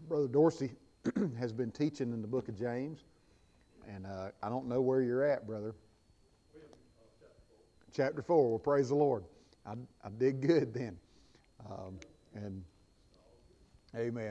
Brother Dorsey has been teaching in the book of James, and I don't know where you're at, brother. Chapter 4. Well, praise the Lord. I did good then. And amen.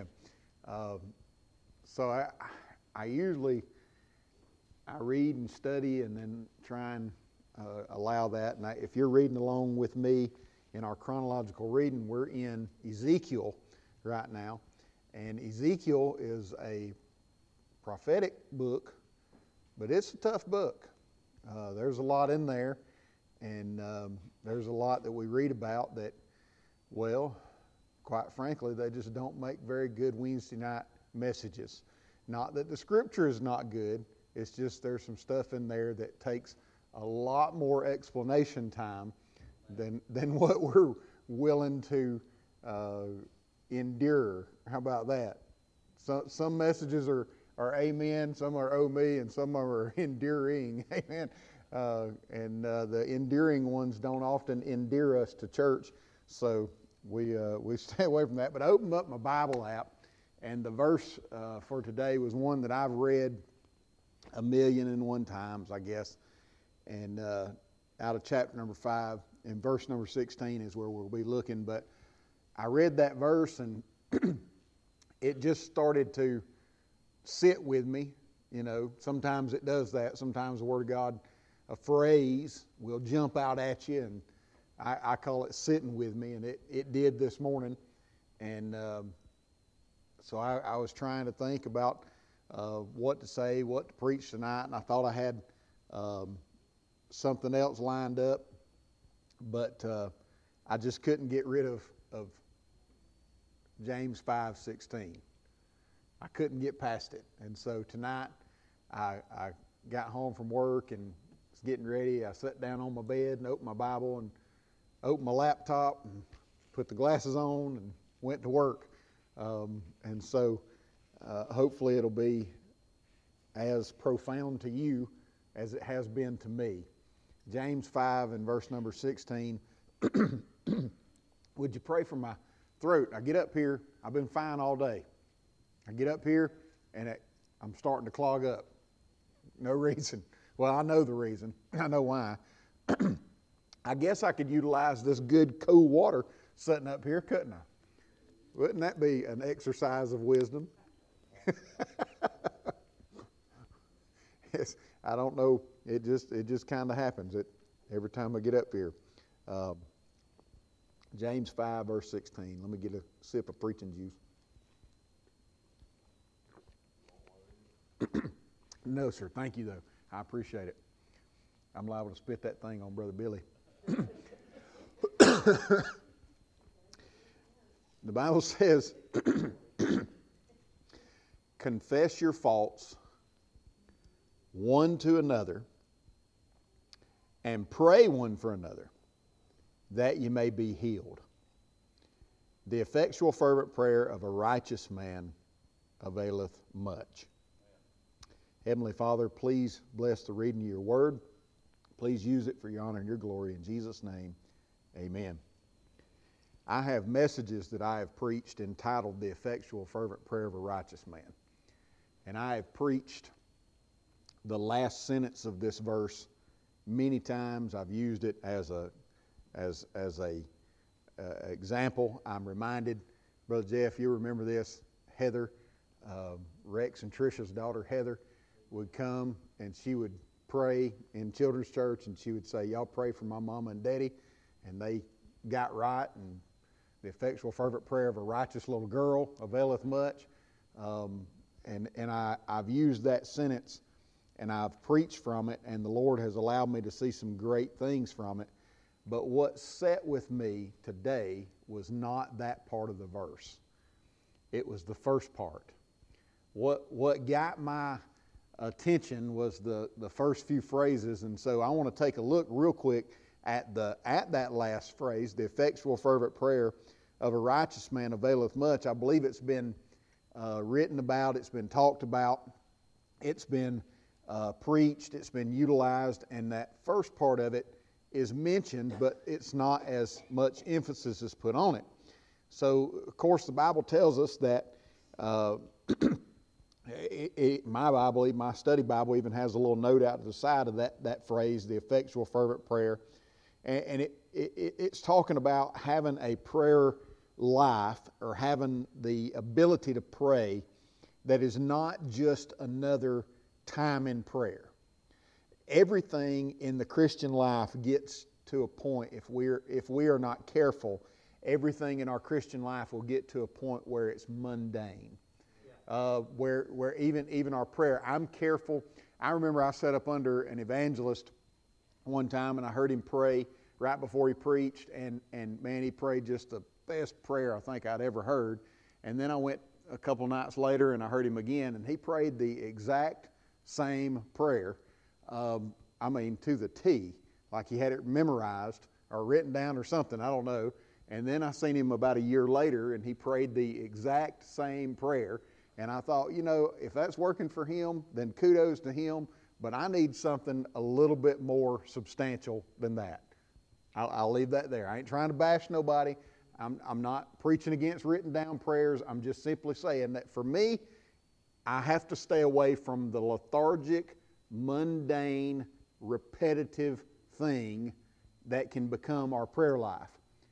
So I usually read and study and then try and allow that. And if you're reading along with me in our chronological reading, we're in Ezekiel right now. And Ezekiel is a prophetic book, but it's a tough book. There's a lot in there, and there's a lot that we read about that, well, quite frankly, they just don't make very good Wednesday night messages. Not that the scripture is not good, it's just there's some stuff in there that takes a lot more explanation time than what we're willing to endure. How about that? Some messages are amen, some are oh me, and some are enduring. Amen. And the enduring ones don't often endear us to church, so we stay away from that. But I opened up my Bible app, and the verse for today was one that I've read 1,000,001 times, I guess. And out of chapter number 5, and verse number 16 is where we'll be looking. But I read that verse, and it just started to sit with me. You know, sometimes it does that. Sometimes the Word of God, a phrase will jump out at you, and I call it sitting with me, and it did this morning. And so I was trying to think about what to say, what to preach tonight, and I thought I had something else lined up, but I just couldn't get rid of James 5:16. I couldn't get past it. And so tonight I got home from work and was getting ready. I sat down on my bed and opened my Bible and opened my laptop and put the glasses on and went to work. And so hopefully it'll be as profound to you as it has been to me. James 5 and verse number 16. Would you pray for my throat? I get up here, I've been fine all day. I get up here and I'm starting to clog up. No reason. Well, I know the reason. I know why. I guess I could utilize this good cool water sitting up here, couldn't I? Wouldn't that be an exercise of wisdom? Yes, I don't know. It just kind of happens every time I get up here. James 5, verse 16. Let me get a sip of preaching juice. No, sir. Thank you, though. I appreciate it. I'm liable to spit that thing on Brother Billy. The Bible says, confess your faults one to another and pray one for another that you may be healed. The effectual fervent prayer of a righteous man availeth much. Heavenly Father, please bless the reading of your word. Please use it for your honor and your glory. In Jesus' name, amen. I have messages that I have preached entitled The Effectual Fervent Prayer of a Righteous Man. And I have preached the last sentence of this verse many times. I've used it as a example. I'm reminded, Brother Jeff, you remember this, Heather, Rex and Trisha's daughter, Heather, would come and she would pray in children's church, and she would say, y'all pray for my mama and daddy, and they got right, and the effectual fervent prayer of a righteous little girl availeth much. And I've used that sentence, and I've preached from it, and the Lord has allowed me to see some great things from it. But what sat with me today was not that part of the verse. It was the first part. What got my attention was the first few phrases, and so I want to take a look real quick at that last phrase, the effectual fervent prayer of a righteous man availeth much. I believe it's been written about, it's been talked about, it's been preached, it's been utilized, and that first part of it is mentioned, but it's not as much emphasis is put on it. So, of course, the Bible tells us that My Bible, my study Bible, even has a little note out to the side of that phrase, the effectual fervent prayer. And it's talking about having a prayer life, or having the ability to pray that is not just another time in prayer. Everything in the Christian life gets to a point, if we are not careful, everything in our Christian life will get to a point where it's mundane. Where even our prayer, I'm careful. I remember I sat up under an evangelist one time, and I heard him pray right before he preached, and man, he prayed just the best prayer I think I'd ever heard. And then I went a couple nights later, and I heard him again, and he prayed the exact same prayer. To the T, like he had it memorized or written down or something, I don't know. And then I seen him about a year later, and he prayed the exact same prayer. And I thought, if that's working for him, then kudos to him, but I need something a little bit more substantial than that. I'll leave that there. I ain't trying to bash nobody. I'm not preaching against written down prayers. I'm just simply saying that for me, I have to stay away from the lethargic, mundane, repetitive thing that can become our prayer life.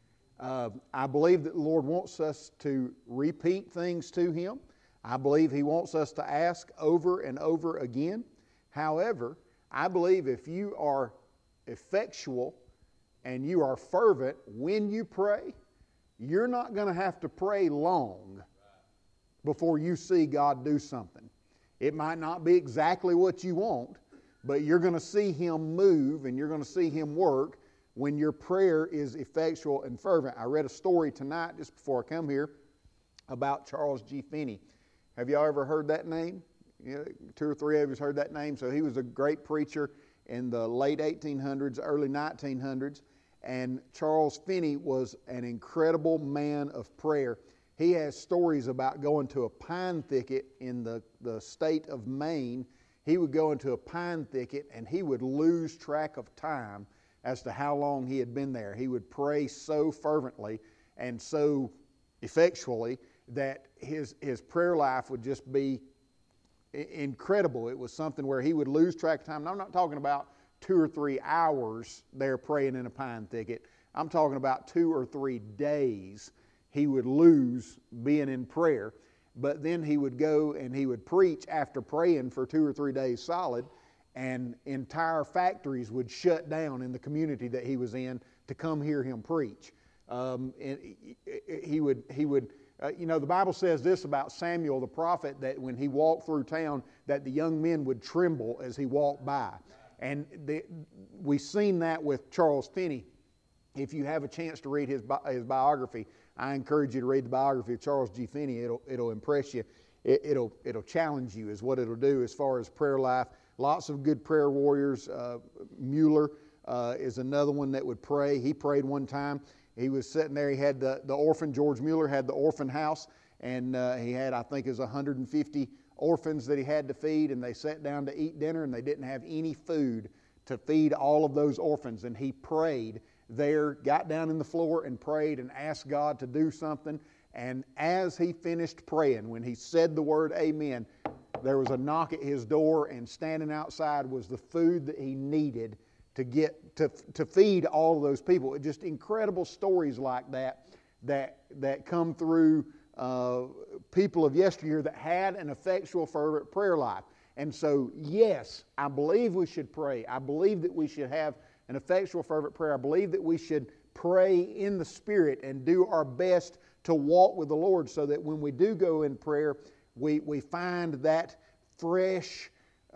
I believe that the Lord wants us to repeat things to Him. I believe He wants us to ask over and over again. However, I believe if you are effectual and you are fervent when you pray, you're not going to have to pray long before you see God do something. It might not be exactly what you want, but you're going to see Him move and you're going to see Him work when your prayer is effectual and fervent. I read a story tonight just before I come here about Charles G. Finney. Have y'all ever heard that name? 2 or 3 of you heard that name. So he was a great preacher in the late 1800s, early 1900s. And Charles Finney was an incredible man of prayer. He has stories about going to a pine thicket in the state of Maine. He would go into a pine thicket and he would lose track of time as to how long he had been there. He would pray so fervently and so effectually that his prayer life would just be incredible. It was something where he would lose track of time. And I'm not talking about 2 or 3 hours there praying in a pine thicket. I'm talking about 2 or 3 days he would lose being in prayer. But then he would go and he would preach after praying for 2 or 3 days solid, and entire factories would shut down in the community that he was in to come hear him preach. And he would. The Bible says this about Samuel the prophet, that when he walked through town, that the young men would tremble as he walked by. And we've seen that with Charles Finney. If you have a chance to read his biography, I encourage you to read the biography of Charles G. Finney. It'll impress you. It'll challenge you is what it'll do as far as prayer life. Lots of good prayer warriors. Mueller is another one that would pray. He prayed one time. He was sitting there. He had the orphan. George Mueller had the orphan house, and he had, I think it was 150 orphans that he had to feed, and they sat down to eat dinner, and they didn't have any food to feed all of those orphans. And he prayed there, got down in the floor and prayed and asked God to do something. And as he finished praying, when he said the word amen, there was a knock at his door, and standing outside was the food that he needed to get to feed all of those people. Just incredible stories like that come through people of yesteryear that had an effectual, fervent prayer life. And so, yes, I believe we should pray. I believe that we should have an effectual, fervent prayer. I believe that we should pray in the Spirit and do our best to walk with the Lord, so that when we do go in prayer, we find that fresh,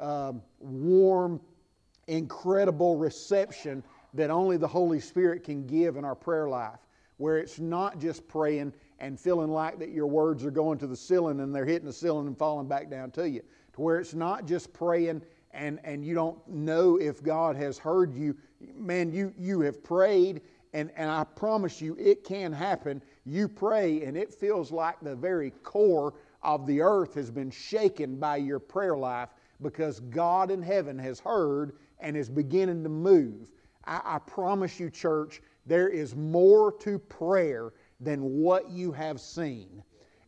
warm, incredible reception that only the Holy Spirit can give in our prayer life, where it's not just praying and feeling like that your words are going to the ceiling and they're hitting the ceiling and falling back down to you, to where it's not just praying and you don't know if God has heard you. Man, you have prayed, and I promise you it can happen. You pray and it feels like the very core of the earth has been shaken by your prayer life, because God in heaven has heard and is beginning to move. I promise you, church, there is more to prayer than what you have seen.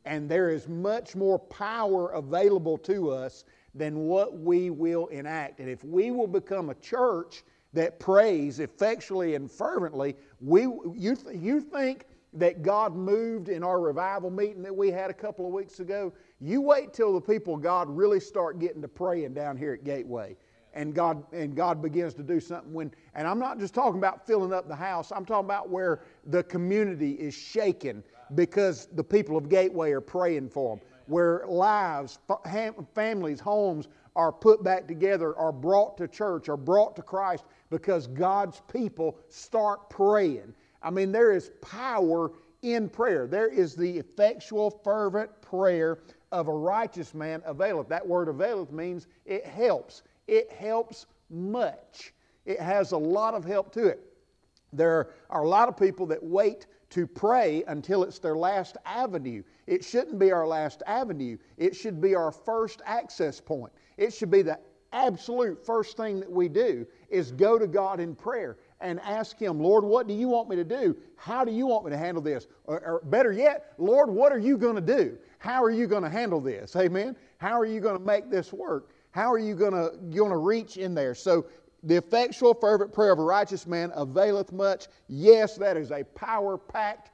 And there is much more power available to us than what we will enact. And if we will become a church that prays effectually and fervently, you think that God moved in our revival meeting that we had a couple of weeks ago? You wait till the people of God really start getting to praying down here at Gateway. And God begins to do something and I'm not just talking about filling up the house. I'm talking about where the community is shaken because the people of Gateway are praying for them. Where lives, families, homes are put back together, are brought to church, are brought to Christ because God's people start praying. I mean, there is power in prayer. There is the effectual, fervent prayer of a righteous man availeth. That word availeth means it helps. It helps much. It has a lot of help to it. There are a lot of people that wait to pray until it's their last avenue. It shouldn't be our last avenue. It should be our first access point. It should be the absolute first thing that we do is go to God in prayer and ask Him, Lord, what do you want me to do? How do you want me to handle this? Or better yet, Lord, what are you going to do? How are you going to handle this? Amen? How are you going to make this work? How are you going to reach in there? So the effectual fervent prayer of a righteous man availeth much. Yes, that is a power-packed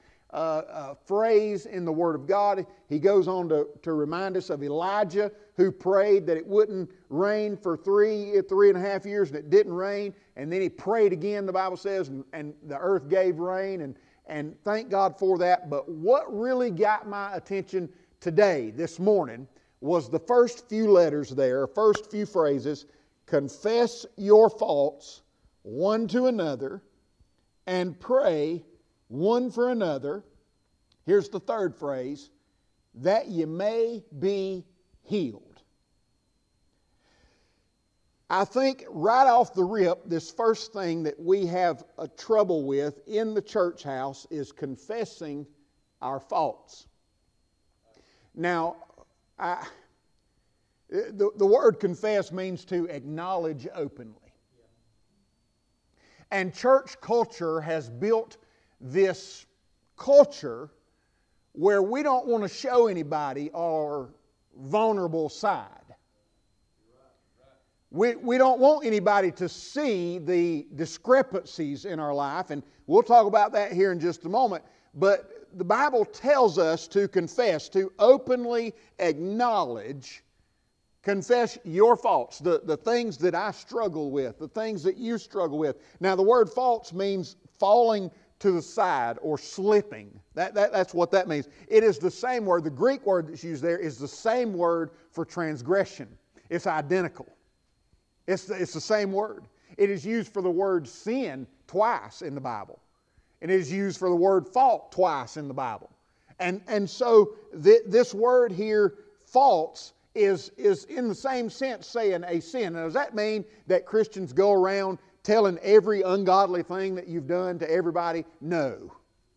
phrase in the Word of God. He goes on to remind us of Elijah, who prayed that it wouldn't rain for 3.5 years, and it didn't rain. And then he prayed again, the Bible says, and the earth gave rain, and thank God for that. But what really got my attention today, this morning, was the first few letters there, first few phrases: confess your faults one to another and pray one for another. Here's the third phrase: that ye may be healed. I think right off the rip, this first thing that we have a trouble with in the church house is confessing our faults. Now, the word confess means to acknowledge openly. And church culture has built this culture where we don't want to show anybody our vulnerable side. We don't want anybody to see the discrepancies in our life, and we'll talk about that here in just a moment. But the Bible tells us to confess, to openly acknowledge, confess your faults, the things that I struggle with, the things that you struggle with. Now, the word faults means falling to the side or slipping. That's what that means. It is the same word. The Greek word that's used there is the same word for transgression. It's identical. It's the same word. It is used for the word sin twice in the Bible. And it is used for the word fault twice in the Bible. And so this word here, faults, is in the same sense saying a sin. Now, does that mean that Christians go around telling every ungodly thing that you've done to everybody? No.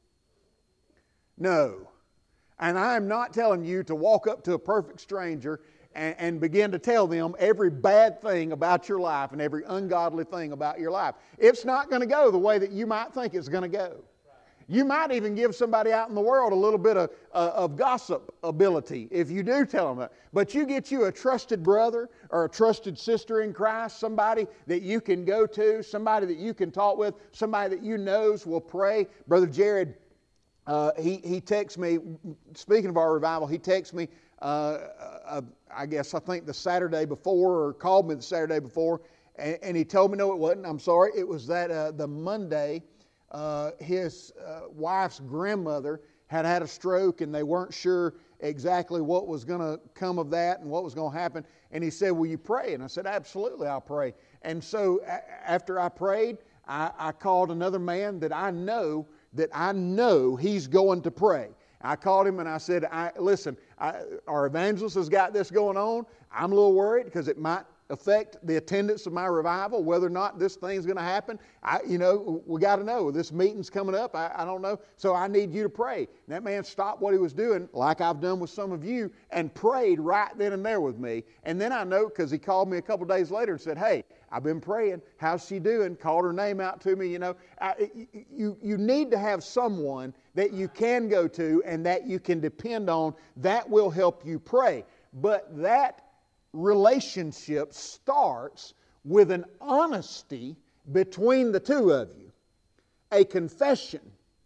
No. And I'm not telling you to walk up to a perfect stranger and begin to tell them every bad thing about your life and every ungodly thing about your life. It's not going to go the way that you might think it's going to go. You might even give somebody out in the world a little bit of gossip ability if you do tell them that. But you get you a trusted brother or a trusted sister in Christ, somebody that you can go to, somebody that you can talk with, somebody that you knows will pray. Brother Jared, he texts me, speaking of our revival, he texts me, I think the Saturday before, or called me the Saturday before, and he told me, no, it wasn't. I'm sorry. It was that the Monday, his wife's grandmother had a stroke, and they weren't sure exactly what was going to come of that and what was going to happen. And he said, will you pray? And I said, absolutely, I'll pray. And so after I prayed, I called another man that I know he's going to pray. I called him and I said, listen, our evangelist has got this going on. I'm a little worried because it might affect the attendance of my revival, whether or not this thing's going to happen. We got to know. This meeting's coming up. I don't know. So I need you to pray. And that man stopped what he was doing, like I've done with some of you, and prayed right then and there with me. And then I know, because he called me a couple days later and said, hey, I've been praying. How's she doing? Called her name out to me. You need to have someone that you can go to and that you can depend on. That will help you pray. But that relationship starts with an honesty between the two of you, a confession.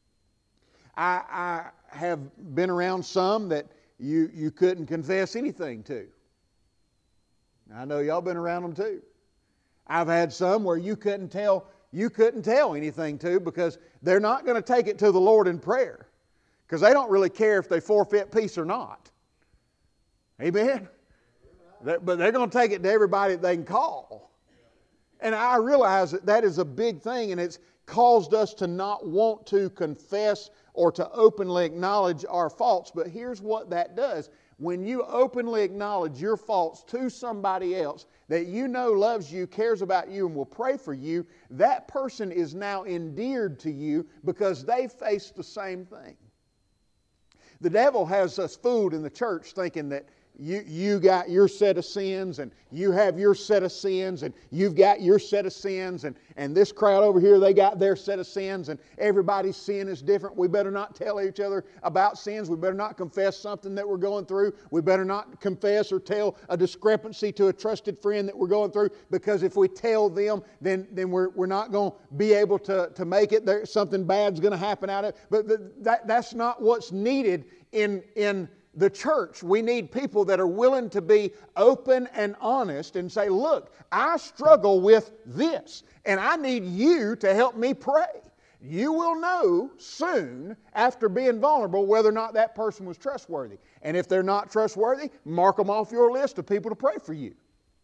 I have been around some that you couldn't confess anything to. I know y'all been around them too. I've had some where you couldn't tell anything to, because they're not going to take it to the Lord in prayer, because they don't really care if they forfeit peace or not. Amen? But they're going to take it to everybody that they can call. And I realize that is a big thing, and it's caused us to not want to confess or to openly acknowledge our faults. But here's what that does. When you openly acknowledge your faults to somebody else that you know loves you, cares about you, and will pray for you, that person is now endeared to you because they face the same thing. The devil has us fooled in the church thinking that you got your set of sins, and you have your set of sins, and you've got your set of sins, and this crowd over here, they got their set of sins, and everybody's sin is different. We better not tell each other about sins. We better not confess something that we're going through. We better not confess or tell a discrepancy to a trusted friend that we're going through, because if we tell them, then we're not going to be able to make it. Something bad's going to happen out of it. But that's not what's needed in the church. We need people that are willing to be open and honest and say, look, I struggle with this, and I need you to help me pray. You will know soon after being vulnerable whether or not that person was trustworthy. And if they're not trustworthy, mark them off your list of people to pray for you.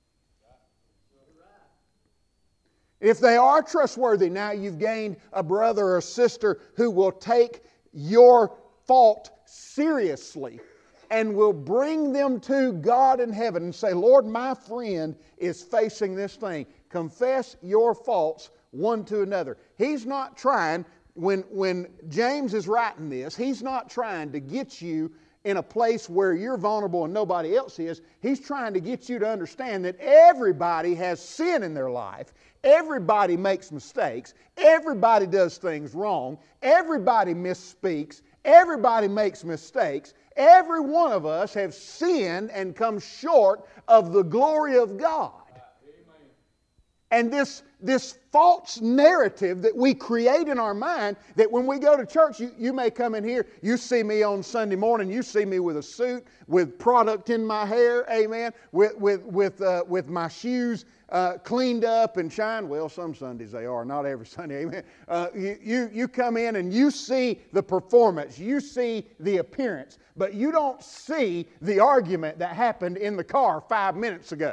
If they are trustworthy, now you've gained a brother or a sister who will take your fault seriously and will bring them to God in heaven and say, Lord, my friend is facing this thing. Confess your faults one to another. He's not trying, when James is writing this, he's not trying to get you in a place where you're vulnerable and nobody else is. He's trying to get you to understand that everybody has sin in their life. Everybody makes mistakes. Everybody does things wrong. Everybody misspeaks. Everybody makes mistakes. Every one of us have sinned and come short of the glory of God. And this false narrative that we create in our mind, that when we go to church, you may come in here, you see me on Sunday morning, you see me with a suit, with product in my hair, amen, with my shoes cleaned up and shined. Well, some Sundays they are, not every Sunday, amen. You come in and you see the performance, you see the appearance, but you don't see the argument that happened in the car 5 minutes ago.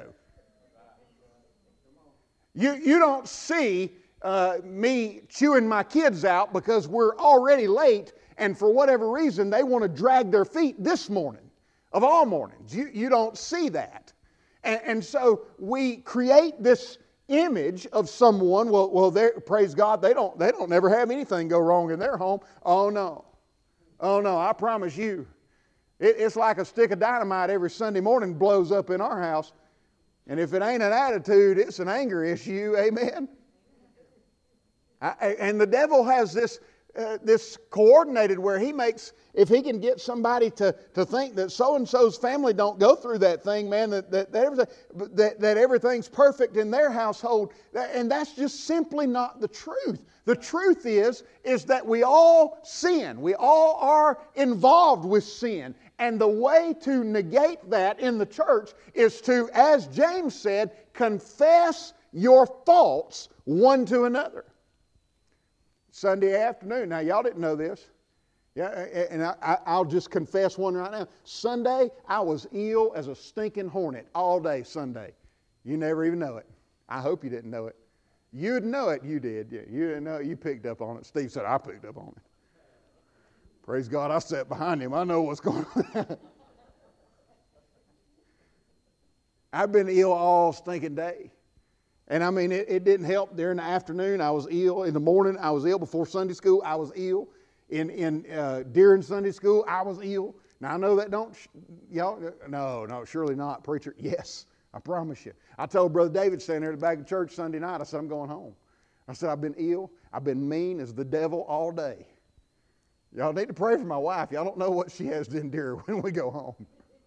You don't see me chewing my kids out because we're already late, and for whatever reason they want to drag their feet this morning, of all mornings. You don't see that. And so we create this image of someone, well, praise God, they don't never have anything go wrong in their home. Oh no, I promise you, it's like a stick of dynamite every Sunday morning blows up in our house. And if it ain't an attitude, it's an anger issue. Amen? And the devil has this coordinated where he makes, if he can get somebody to think that so-and-so's family don't go through that thing, man, that everything's perfect in their household. And that's just simply not the truth. The truth is that we all sin. We all are involved with sin. And the way to negate that in the church is to, as James said, confess your faults one to another. Sunday afternoon, now y'all didn't know this. Yeah, and I'll just confess one right now. Sunday, I was ill as a stinking hornet all day Sunday. You never even know it. I hope you didn't know it. You'd know it, you did. Yeah, you didn't know it, you picked up on it. Steve said, I picked up on it. Praise God, I sat behind him. I know what's going on. I've been ill all stinking day. And I mean, it didn't help. During the afternoon, I was ill. In the morning, I was ill. Before Sunday school, I was ill. During Sunday school, I was ill. Now, I know that don't, y'all, no, surely not. Preacher, yes, I promise you. I told Brother David standing there at the back of the church Sunday night, I said, I'm going home. I said, I've been ill. I've been mean as the devil all day. Y'all need to pray for my wife. Y'all don't know what she has to endure when we go home.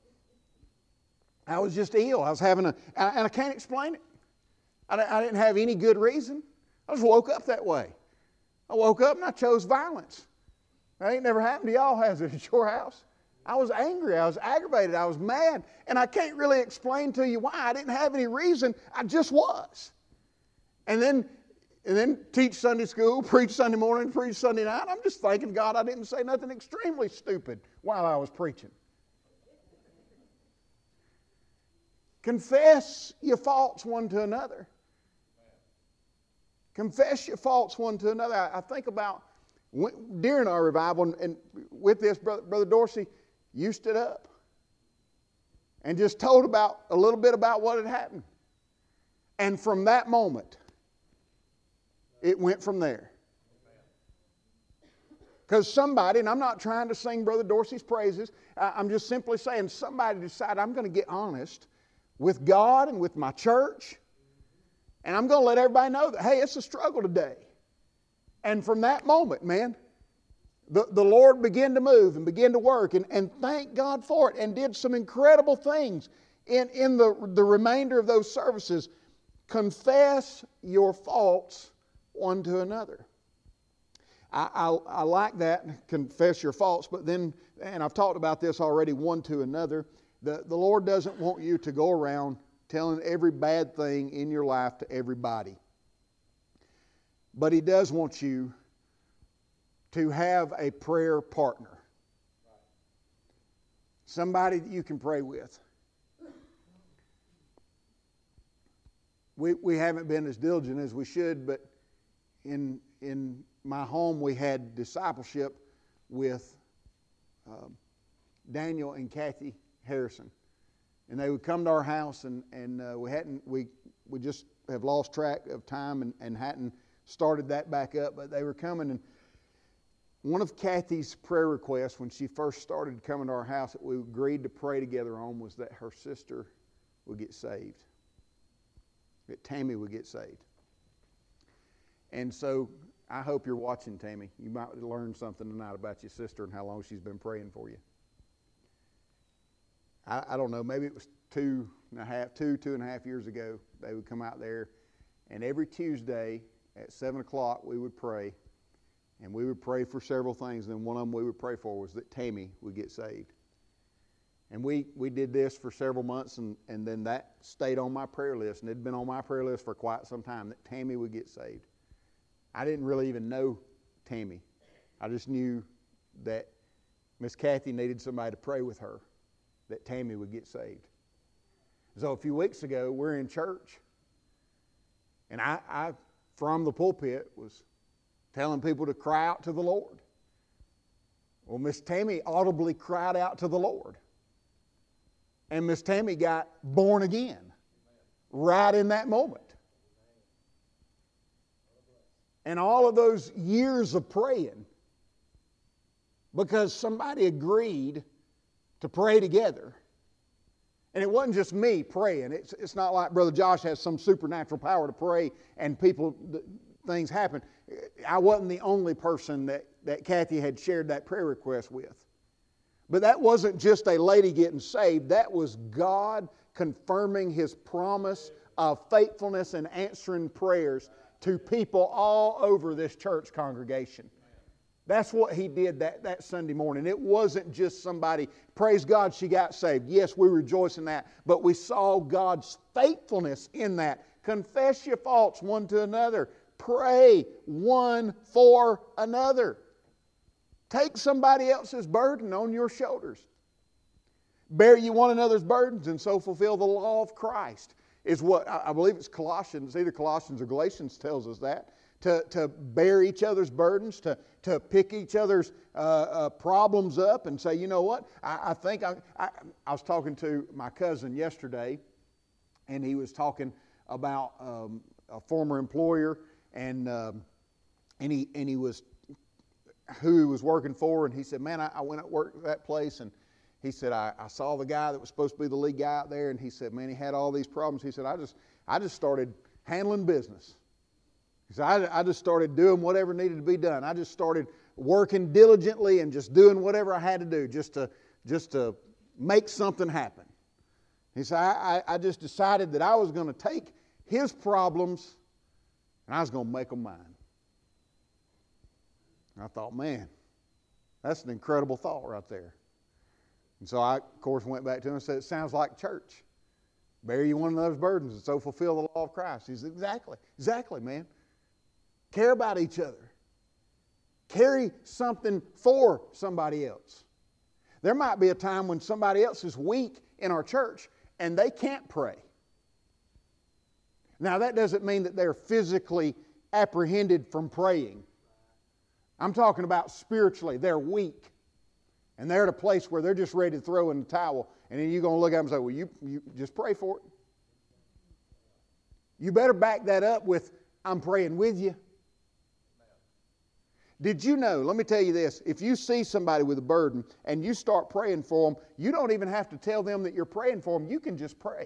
I was just ill. I was having and I can't explain it. I didn't have any good reason. I just woke up that way. I woke up and I chose violence. That ain't never happened to y'all, has it, at your house? I was angry. I was aggravated. I was mad. And I can't really explain to you why. I didn't have any reason. I just was. And then teach Sunday school, preach Sunday morning, preach Sunday night. I'm just thanking God I didn't say nothing extremely stupid while I was preaching. Confess your faults one to another. Confess your faults one to another. I think about during our revival, and with this, Brother Dorsey, you stood up and just told a little bit about what had happened. And from that moment, it went from there. Because somebody, and I'm not trying to sing Brother Dorsey's praises, I'm just simply saying somebody decided I'm going to get honest with God and with my church, and I'm going to let everybody know that, hey, it's a struggle today. And from that moment, man, the Lord began to move and began to work, and thank God for it, and did some incredible things in the remainder of those services. Confess your faults one to another. I like that, confess your faults, but then, and I've talked about this already, one to another. The Lord doesn't want you to go around telling every bad thing in your life to everybody. But He does want you to have a prayer partner. Somebody that you can pray with. We haven't been as diligent as we should, but in my home we had discipleship with Daniel and Kathy Harrison. And they would come to our house, and we just have lost track of time and hadn't started that back up, but they were coming. And one of Kathy's prayer requests when she first started coming to our house that we agreed to pray together on was that her sister would get saved, that Tammy would get saved. And so I hope you're watching, Tammy. You might learn something tonight about your sister and how long she's been praying for you. I don't know, maybe it was two and a half years ago, they would come out there, and every Tuesday at 7 o'clock we would pray, and we would pray for several things, and then one of them we would pray for was that Tammy would get saved. And we did this for several months, and then that stayed on my prayer list, and it had been on my prayer list for quite some time, that Tammy would get saved. I didn't really even know Tammy. I just knew that Miss Kathy needed somebody to pray with her, that Tammy would get saved. So a few weeks ago, we're in church, and I from the pulpit, was telling people to cry out to the Lord. Well, Miss Tammy audibly cried out to the Lord. And Miss Tammy got born again right in that moment. And all of those years of praying, because somebody agreed to pray together. And it wasn't just me praying. It's not like Brother Josh has some supernatural power to pray and things happen. I wasn't the only person that Kathy had shared that prayer request with. But that wasn't just a lady getting saved. That was God confirming His promise of faithfulness and answering prayers to people all over this church congregation. That's what He did that Sunday morning. It wasn't just somebody, praise God, she got saved. Yes, we rejoice in that. But we saw God's faithfulness in that. Confess your faults one to another. Pray one for another. Take somebody else's burden on your shoulders. Bear ye one another's burdens and so fulfill the law of Christ, is what I believe it's Colossians, either Colossians or Galatians tells us that. To bear each other's burdens, to pick each other's problems up and say, you know what, I think I was talking to my cousin yesterday, and he was talking about a former employer and he was who he was working for, and he said, man, I went to work at that place, and he said, I saw the guy that was supposed to be the lead guy out there, and he said, man, he had all these problems. He said, I just started handling business. He said, I just started doing whatever needed to be done. I just started working diligently and just doing whatever I had to do just to make something happen. He said, I just decided that I was going to take his problems and I was going to make them mine. And I thought, man, that's an incredible thought right there. And so I, of course, went back to him and said, it sounds like church. Bear you one of those burdens and so fulfill the law of Christ. He said, exactly, man. Care about each other. Carry something for somebody else. There might be a time when somebody else is weak in our church and they can't pray. Now, that doesn't mean that they're physically apprehended from praying. I'm talking about spiritually. They're weak. And they're at a place where they're just ready to throw in the towel. And then you're going to look at them and say, well, you just pray for it. You better back that up with, I'm praying with you. Did you know, let me tell you this, if you see somebody with a burden and you start praying for them, you don't even have to tell them that you're praying for them. You can just pray.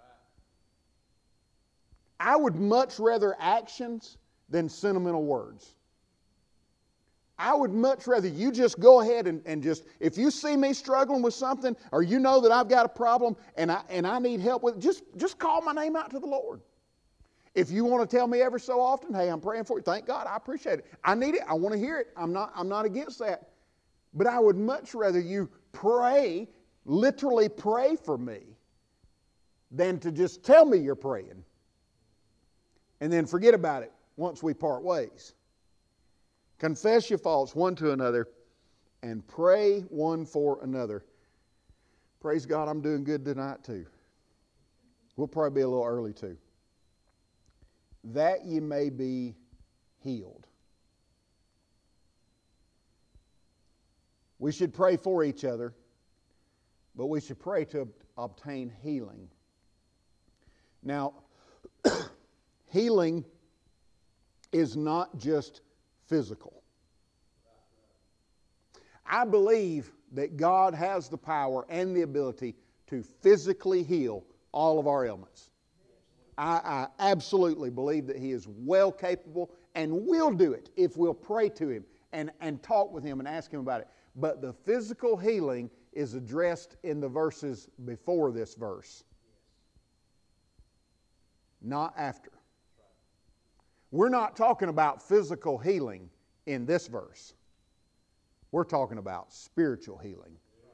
I would much rather actions than sentimental words. I would much rather you just go ahead and just, if you see me struggling with something, or you know that I've got a problem and I need help with it, just call my name out to the Lord. If you want to tell me every so often, hey, I'm praying for you, thank God, I appreciate it. I need it, I want to hear it. I'm not against that. But I would much rather you pray, literally pray for me, than to just tell me you're praying and then forget about it once we part ways. Confess your faults one to another and pray one for another. Praise God, I'm doing good tonight too. We'll probably be a little early too. That ye may be healed. We should pray for each other, but we should pray to obtain healing. Now, healing is not just physical. I believe that God has the power and the ability to physically heal all of our ailments. I absolutely believe that He is well capable and will do it if we'll pray to Him and talk with Him and ask Him about it. But the physical healing is addressed in the verses before this verse, not after. We're not talking about physical healing in this verse. We're talking about spiritual healing.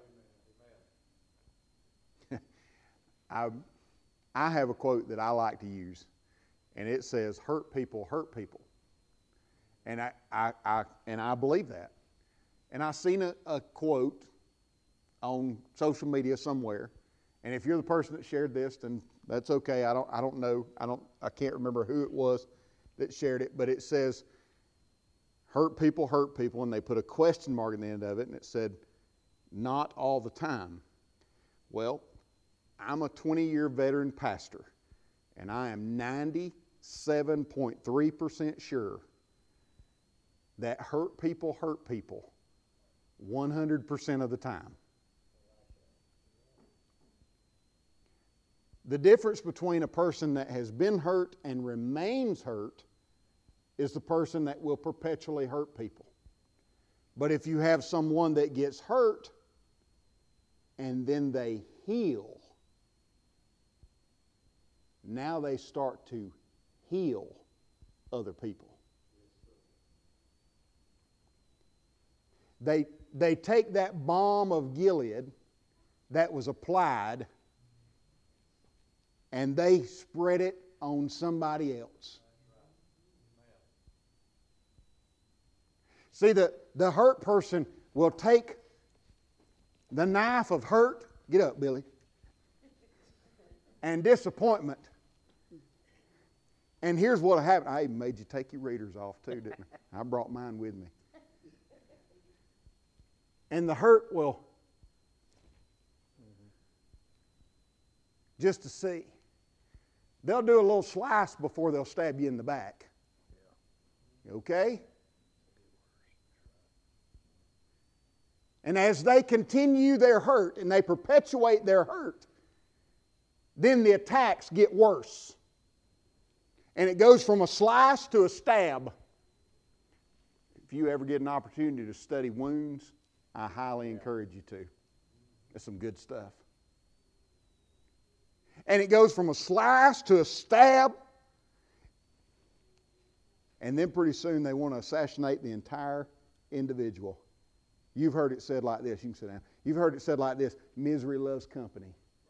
I have a quote that I like to use, and it says, hurt people hurt people. And I believe that. And I seen a quote on social media somewhere, and if you're the person that shared this, then that's okay. I don't know. I can't remember who it was that shared it, but it says, hurt people, and they put a question mark in the end of it, and it said, not all the time. Well, I'm a 20-year veteran pastor, and I am 97.3% sure that hurt people 100% of the time. The difference between a person that has been hurt and remains hurt is the person that will perpetually hurt people. But if you have someone that gets hurt and then they heal, now they start to heal other people. They take that balm of Gilead that was applied and they spread it on somebody else. See, the hurt person will take the knife of hurt, get up, Billy, and disappointment. And here's what happened. I even made you take your readers off too, didn't I? I brought mine with me. And the hurt will, just to see. They'll do a little slice before they'll stab you in the back. Okay? And as they continue their hurt and they perpetuate their hurt, then the attacks get worse. And it goes from a slice to a stab. If you ever get an opportunity to study wounds, I highly encourage you to. It's some good stuff. And it goes from a slice to a stab. And then pretty soon they want to assassinate the entire individual. You've heard it said like this. You can sit down. You've heard it said like this: misery loves company.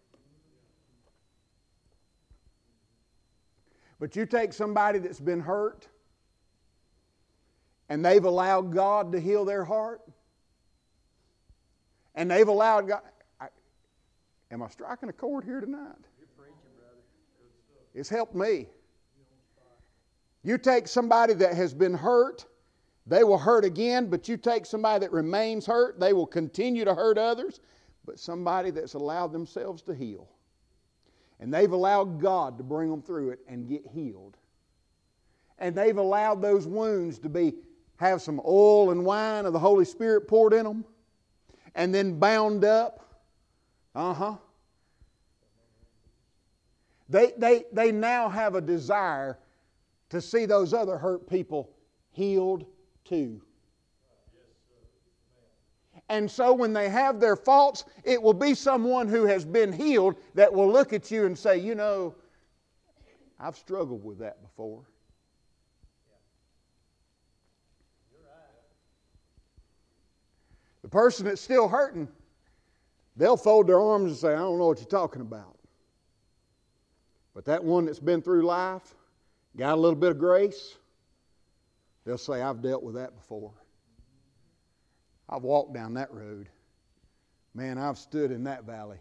But you take somebody that's been hurt and they've allowed God to heal their heart, and they've allowed God. Am I striking a chord here tonight? You're preaching, brother. Good stuff. It's helped me. You take somebody that has been hurt, they will hurt again, but you take somebody that remains hurt, they will continue to hurt others, but somebody that's allowed themselves to heal. And they've allowed God to bring them through it and get healed. And they've allowed those wounds to have some oil and wine of the Holy Spirit poured in them, and then bound up. They now have a desire to see those other hurt people healed too. And so when they have their faults, it will be someone who has been healed that will look at you and say, you know, I've struggled with that before. The person that's still hurting, they'll fold their arms and say, I don't know what you're talking about. But that one that's been through life, got a little bit of grace, they'll say, I've dealt with that before. I've walked down that road. Man, I've stood in that valley.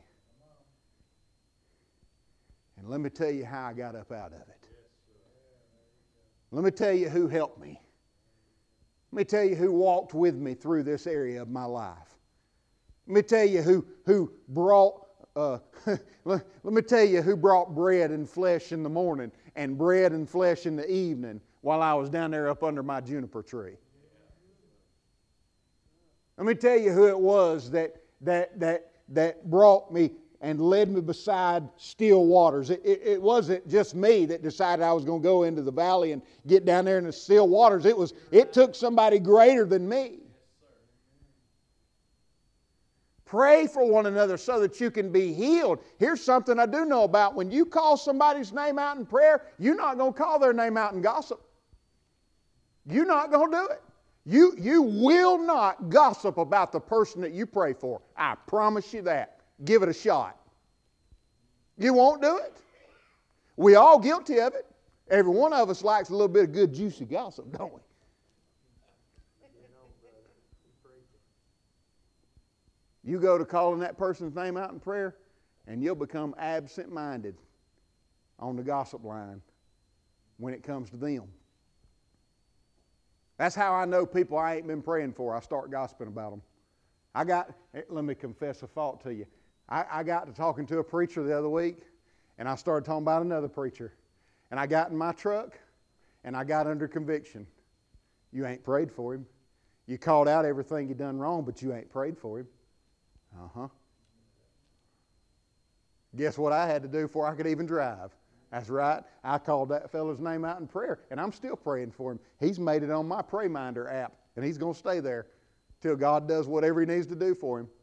And let me tell you how I got up out of it. Let me tell you who helped me. Let me tell you who walked with me through this area of my life. Let me tell you who brought let me tell you who brought bread and flesh in the morning and bread and flesh in the evening while I was down there up under my juniper tree. Let me tell you who it was that brought me and led me beside still waters. It wasn't just me that decided I was going to go into the valley and get down there in the still waters. It took somebody greater than me. Pray for one another so that you can be healed. Here's something I do know about. When you call somebody's name out in prayer, you're not going to call their name out in gossip. You're not going to do it. You will not gossip about the person that you pray for. I promise you that. Give it a shot. You won't do it. We're all guilty of it. Every one of us likes a little bit of good, juicy gossip, don't we? You go to calling that person's name out in prayer, and you'll become absent-minded on the gossip line when it comes to them. That's how I know people I ain't been praying for. I start gossiping about them. Let me confess a fault to you. I got to talking to a preacher the other week, and I started talking about another preacher. And I got in my truck, and I got under conviction. You ain't prayed for him. You called out everything you done wrong, but you ain't prayed for him. Guess what I had to do before I could even drive? That's right. I called that fellow's name out in prayer, and I'm still praying for him. He's made it on my Prayminder app, and he's going to stay there till God does whatever he needs to do for him.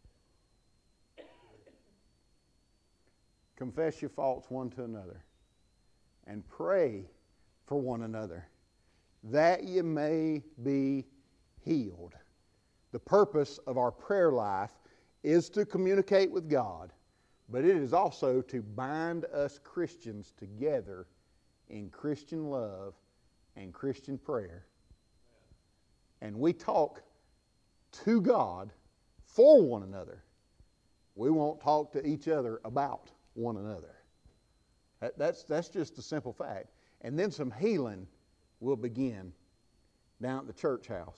Confess your faults one to another, and pray for one another, that you may be healed. The purpose of our prayer life is to communicate with God, but it is also to bind us Christians together in Christian love and Christian prayer. And we talk to God for one another. We won't talk to each other about one another. That's just a simple fact. And then some healing will begin down at the church house.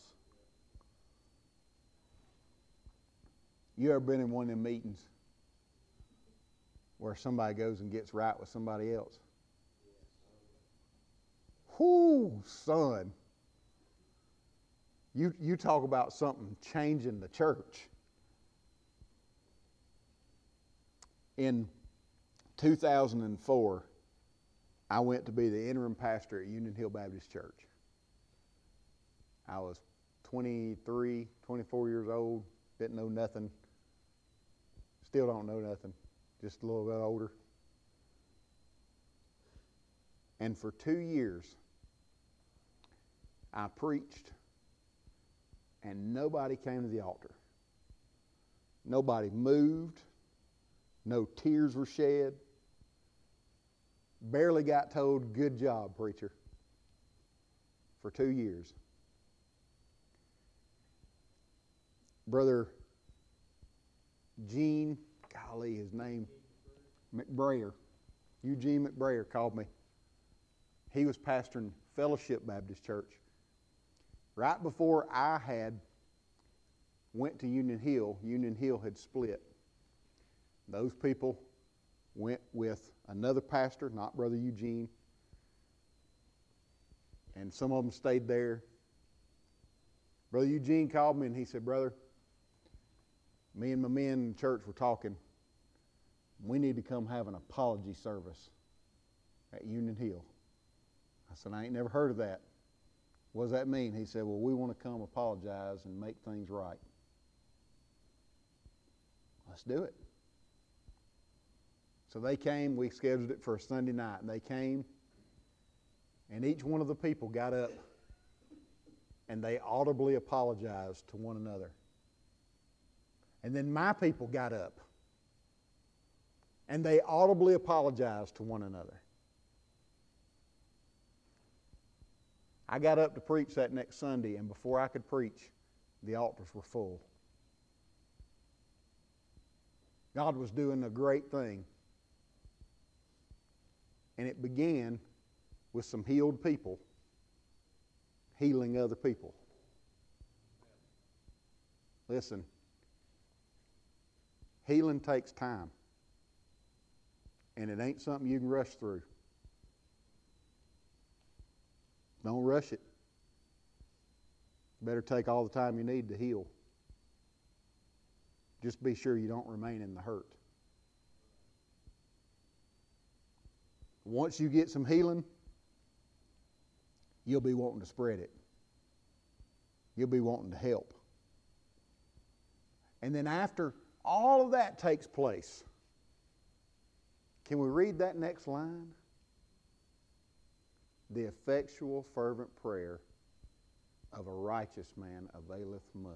You ever been in one of them meetings where somebody goes and gets right with somebody else? Whoo, son. You talk about something changing the church. In 2004, I went to be the interim pastor at Union Hill Baptist Church. I was 23, 24 years old, didn't know nothing. Still don't know nothing, just a little bit older. And for 2 years, I preached, and nobody came to the altar. Nobody moved. No tears were shed. Barely got told, good job, preacher, for 2 years. Brother Gene, golly, his name, McBrayer, Eugene McBrayer called me. He was pastoring Fellowship Baptist Church. Right before I had went to Union Hill had split. Those people went with another pastor, not Brother Eugene, and some of them stayed there. Brother Eugene called me and he said, brother, me and my men in the church were talking. We need to come have an apology service at Union Hill. I said, I ain't never heard of that. What does that mean? He said, well, we want to come apologize and make things right. Let's do it. So they came, we scheduled it for a Sunday night, and they came, and each one of the people got up, and they audibly apologized to one another. And then my people got up, and they audibly apologized to one another. I got up to preach that next Sunday, and before I could preach, the altars were full. God was doing a great thing. And it began with some healed people healing other people. Listen, healing takes time. And it ain't something you can rush through. Don't rush it. Better take all the time you need to heal. Just be sure you don't remain in the hurt. Once you get some healing, you'll be wanting to spread it. You'll be wanting to help. And then after all of that takes place, can we read that next line? The effectual fervent prayer of a righteous man availeth much.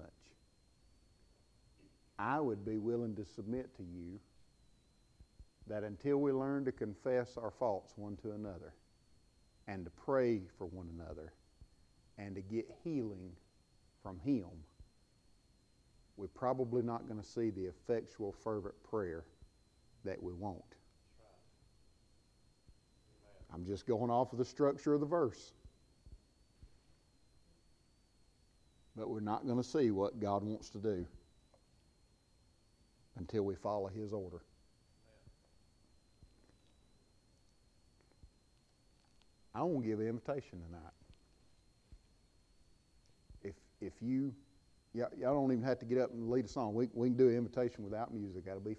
I would be willing to submit to you that until we learn to confess our faults one to another and to pray for one another and to get healing from Him, we're probably not going to see the effectual fervent prayer that we want. I'm just going off of the structure of the verse. But we're not going to see what God wants to do until we follow His order. I want to give an invitation tonight. If you, y'all don't even have to get up and lead a song. We can do an invitation without music. That'll be